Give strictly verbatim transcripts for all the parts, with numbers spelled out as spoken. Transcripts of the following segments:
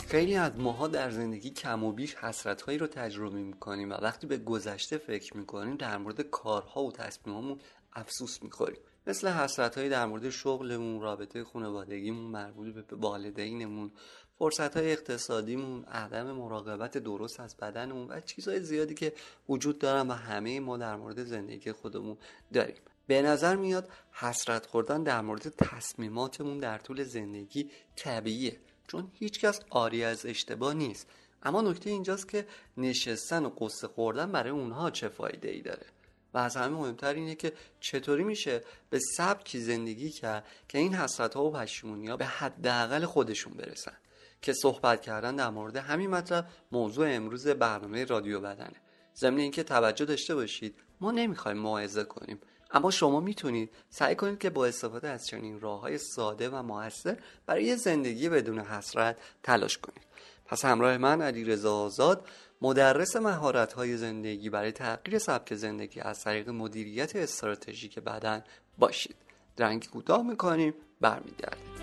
خیلی از ماها در زندگی کم و بیش حسرت‌هایی رو تجربه می‌کنیم و وقتی به گذشته فکر می‌کنیم در مورد کارها و تصمیمامون افسوس می‌خوریم. مثل حسرت‌هایی در مورد شغلمون، رابطه خانوادگیمون، مربوط به والدینمون، فرصت‌های اقتصادیمون، عدم مراقبت درست از بدنمون و چیزهای زیادی که وجود دارن و همه ما در مورد زندگی خودمون داریم. به نظر میاد حسرت خوردن در مورد تصمیماتمون در طول زندگی طبیعیه، چون هیچ کس عاری از اشتباه نیست. اما نکته اینجاست که نشستن و قصه خوردن برای اونها چه فایده ای داره و از همه مهمتر اینه که چطوری میشه به سبکی زندگی کرد که این حسرت‌ها و پشیمونی‌ها به حداقل خودشون برسن. که صحبت کردن در مورد همین مطلب موضوع امروز برنامه رادیو بدنه. ضمن اینکه توجه داشته باشید ما نمیخوایم موعظه کنیم، اما شما میتونید سعی کنید که با استفاده از چنین راه‌های ساده و مؤثر برای یه زندگی بدون حسرت تلاش کنید. پس همراه من علیرضا آزاد، مدرس مهارت‌های زندگی برای تغییر سبک زندگی از طریق مدیریت استراتژیک بدن باشید. درنگ کوتاه می‌کنیم، برمیگردیم.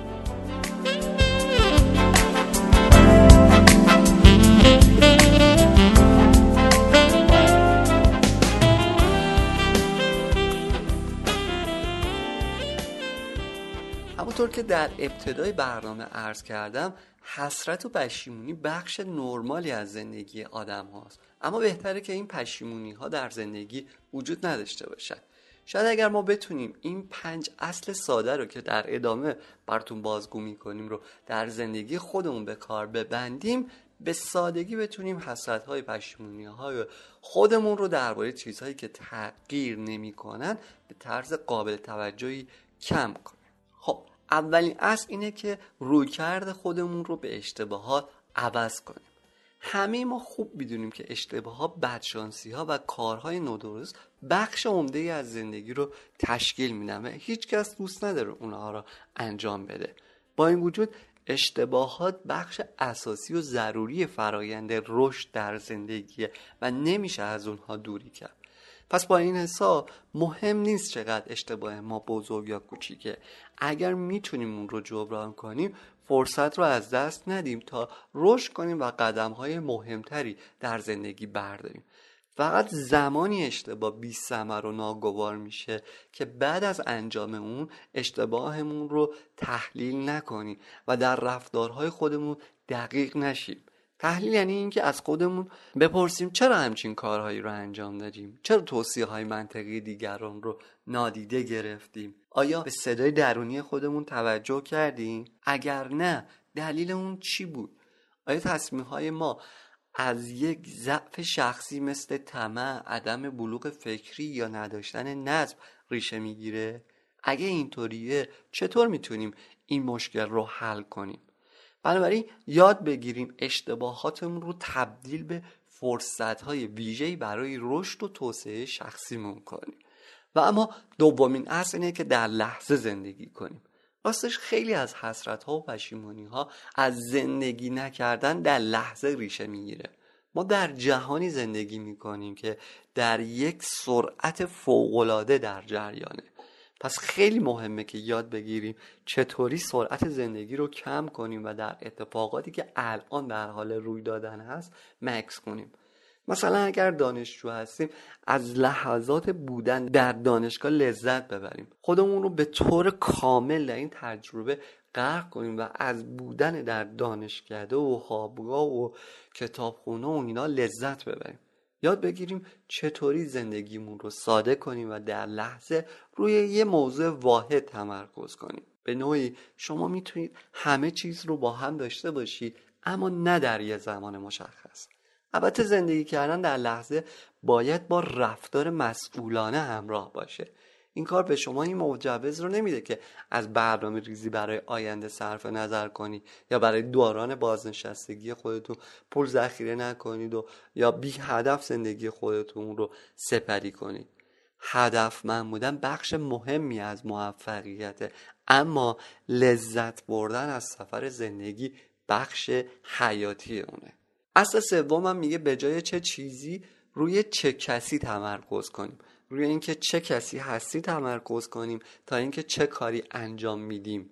همونطور که در ابتدای برنامه عرض کردم، حسرت و پشیمونی بخش نرمالی از زندگی آدم هاست، اما بهتره که این پشیمونی ها در زندگی وجود نداشته باشن. شاید اگر ما بتونیم این پنج اصل ساده رو که در ادامه براتون بازگو میکنیم رو در زندگی خودمون به کار ببندیم، به سادگی بتونیم حسرت های پشیمونی های خودمون رو درباره چیزهایی که تغییر نمی کنن به طرز قابل توجهی کم کنیم. خب اولین اصل اینه که رویکرد خودمون رو به اشتباهات عوض کنیم. همه ما خوب میدونیم که اشتباهات، بدشانسی ها و کارهای نادرست بخش عمده‌ای از زندگی رو تشکیل میدن و هیچ کس دوست نداره اونها رو انجام بده. با این وجود اشتباهات بخش اساسی و ضروری فرایند رشد در زندگیه و نمیشه از اونها دوری کرد. پس با این حساب مهم نیست چقدر اشتباه ما بزرگ یا کوچیکه. اگر میتونیم اون رو جبران کنیم، فرصت رو از دست ندیم تا رشد کنیم و قدم‌های مهمتری در زندگی برداریم. فقط زمانی اشتباه بی ثمر و ناگوار میشه که بعد از انجام اون اشتباهمون رو تحلیل نکنیم و در رفتارهای خودمون دقیق نشیم. تحلیل یعنی این که از خودمون بپرسیم چرا همچین کارهایی رو انجام دادیم؟ چرا توصیه‌های منطقی دیگران رو نادیده گرفتیم؟ آیا به صدای درونی خودمون توجه کردیم؟ اگر نه، دلیل اون چی بود؟ آیا تصمیم‌های ما از یک ضعف شخصی مثل طمع، عدم بلوغ فکری یا نداشتن نظم ریشه میگیره؟ اگه اینطوریه چطور میتونیم این مشکل رو حل کنیم؟ بنابراین یاد بگیریم اشتباهاتمون رو تبدیل به فرصت‌های ویژه‌ای برای رشد و توسعه شخصیمون کنیم. و اما دومین اصل اینه که در لحظه زندگی کنیم. راستش خیلی از حسرت‌ها و پشیمونی‌ها از زندگی نکردن در لحظه ریشه میگیره. ما در جهانی زندگی میکنیم که در یک سرعت فوق‌العاده در جریانه. پس خیلی مهمه که یاد بگیریم چطوری سرعت زندگی رو کم کنیم و در اتفاقاتی که الان در حال روی دادن هست مکث کنیم. مثلا اگر دانشجو هستیم از لحظات بودن در دانشگاه لذت ببریم، خودمون رو به طور کامل در این تجربه غرق کنیم و از بودن در دانشکده و خوابگاه و کتابخونه و اینا لذت ببریم. یاد بگیریم چطوری زندگیمون رو ساده کنیم و در لحظه روی یه موضوع واحد تمرکز کنیم. به نوعی شما میتونید همه چیز رو با هم داشته باشید اما نه در یه زمان مشخص. البته زندگی کردن در لحظه باید با رفتار مسئولانه همراه باشه. این کار به شما این مجوز رو نمیده که از برنامه ریزی برای آینده صرف نظر کنی یا برای دوران بازنشستگی خودتون پول ذخیره نکنید و یا بی هدف زندگی خودتون رو سپری کنید. هدفمند بودن بخش مهمی از موفقیته، اما لذت بردن از سفر زندگی بخش حیاتی اونه. اصل سومم میگه به جای چه چیزی روی چه کسی تمرکز کنیم. روی اینکه چه کسی هستی تمرکز کنیم تا اینکه چه کاری انجام میدیم.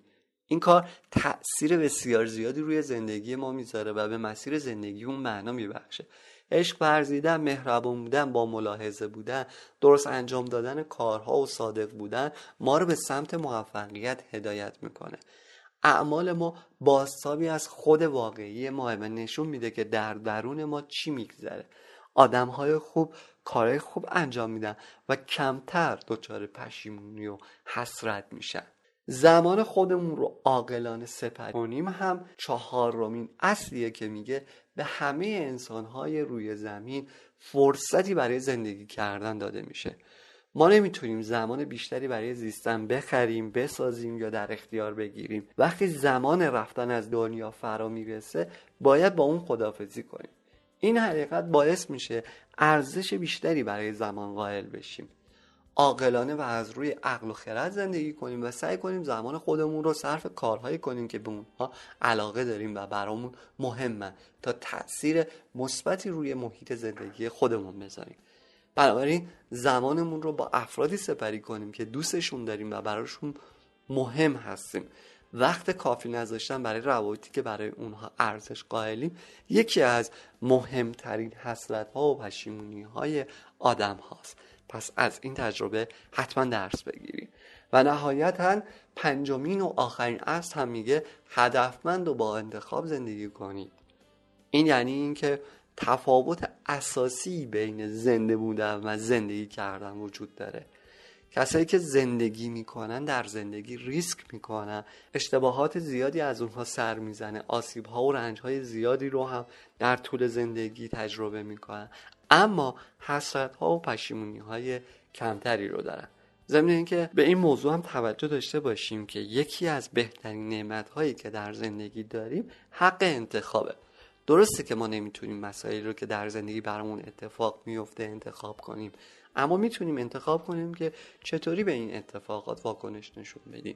این کار تأثیر بسیار زیادی روی زندگی ما میذاره و به مسیر زندگی اون معنا میبخشه. عشق ورزیدن، مهربون بودن، با ملاحظه بودن، درست انجام دادن کارها و صادق بودن ما رو به سمت موفقیت هدایت میکنه. اعمال ما بازتابی از خود واقعی ما و نشون میده که در درون ما چی میگذره. آدمهای خوب کارهای خوب انجام میدن و کمتر دچار پشیمونی و حسرت میشن. زمان خودمون رو عاقلانه سپری کنیم هم چهارمین اصلیه که میگه به همه انسانهای روی زمین فرصتی برای زندگی کردن داده میشه. ما نمیتونیم زمان بیشتری برای زیستن بخریم، بسازیم یا در اختیار بگیریم. وقتی زمان رفتن از دنیا فرا میرسه باید با اون خداحافظی کنیم. این حقیقت باعث میشه ارزش بیشتری برای زمان قائل بشیم. عاقلانه و از روی عقل و خرد زندگی کنیم و سعی کنیم زمان خودمون رو صرف کارهایی کنیم که به اونها علاقه داریم و برامون مهمن تا تأثیر مثبتی روی محیط زندگی خودمون بذاریم. بنابراین زمانمون رو با افرادی سپری کنیم که دوستشون داریم و براشون مهم هستیم. وقت کافی نذاشتن برای روابطی که برای اونها ارزش قائلیم یکی از مهمترین حسرت‌ها و پشیمونی‌های آدم هاست. پس از این تجربه حتما درس بگیریم. و نهایتاً پنجمین و آخرین اصل هم میگه هدفمند و با انتخاب زندگی کنید. این یعنی این که تفاوت اساسی بین زنده بودن و زندگی کردن وجود داره. کسایی که زندگی میکنن در زندگی ریسک میکنن، اشتباهات زیادی از اونها سر میزنه، آسیب‌ها و رنج‌های زیادی رو هم در طول زندگی تجربه میکنن، اما حسرت‌ها و پشیمونی‌های کمتری رو دارن. ضمن اینکه به این موضوع هم توجه داشته باشیم که یکی از بهترین نعمت‌هایی که در زندگی داریم حق انتخابه. درسته که ما نمیتونیم مسائلی رو که در زندگی برامون اتفاق میفته انتخاب کنیم، اما میتونیم انتخاب کنیم که چطوری به این اتفاقات واکنش نشون بدیم.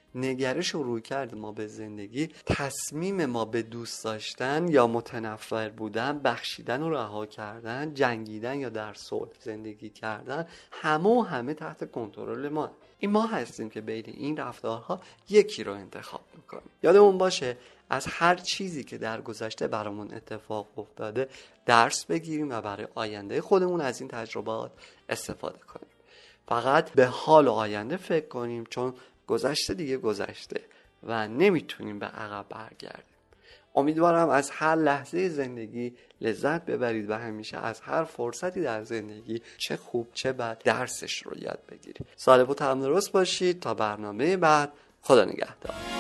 نگرش و رویکرد ما به زندگی، تصمیم ما به دوست داشتن یا متنفر بودن، بخشیدن و رها کردن، جنگیدن یا در صلح زندگی کردن، همه و همه تحت کنترل ما. این ما هستیم که بین این رفتارها یکی رو انتخاب میکنیم. یادمون باشه از هر چیزی که در گذشته برامون اتفاق افتاده درس بگیریم و برای آینده خودمون از این تجربات استفاده کنیم. فقط به حال و آینده فکر کنیم، چون گذشته دیگه گذشته و نمیتونیم به عقب برگردیم. امیدوارم از هر لحظه زندگی لذت ببرید و همیشه از هر فرصتی در زندگی چه خوب چه بد درسش رو یاد بگیرید. سالم و تندرست باشید. تا برنامه بعد، خدا نگهدار.